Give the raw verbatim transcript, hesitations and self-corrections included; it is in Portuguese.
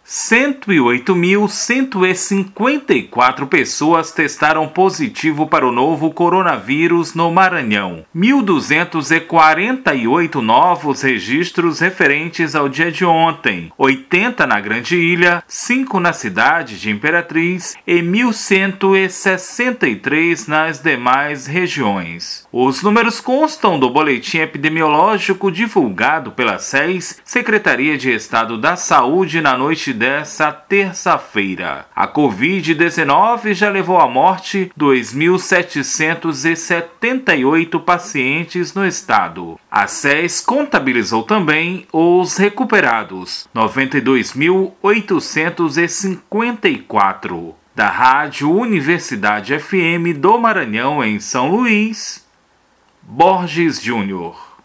cento e oito mil cento e cinquenta e quatro pessoas testaram positivo para o novo coronavírus no Maranhão. mil duzentos e quarenta e oito novos registros referentes ao dia de ontem, oitenta na Grande Ilha, cinco na cidade de Imperatriz e mil cento e sessenta e três nas demais regiões. Os números constam do boletim epidemiológico divulgado pela S E S, Secretaria de Estado da Saúde, na noite dessa terça-feira. A covid dezenove já levou à morte dois mil setecentos e setenta e oito pacientes no estado. A S E S contabilizou também os recuperados, noventa e dois mil oitocentos e cinquenta e quatro. Da Rádio Universidade F M do Maranhão, em São Luís, Borges Júnior.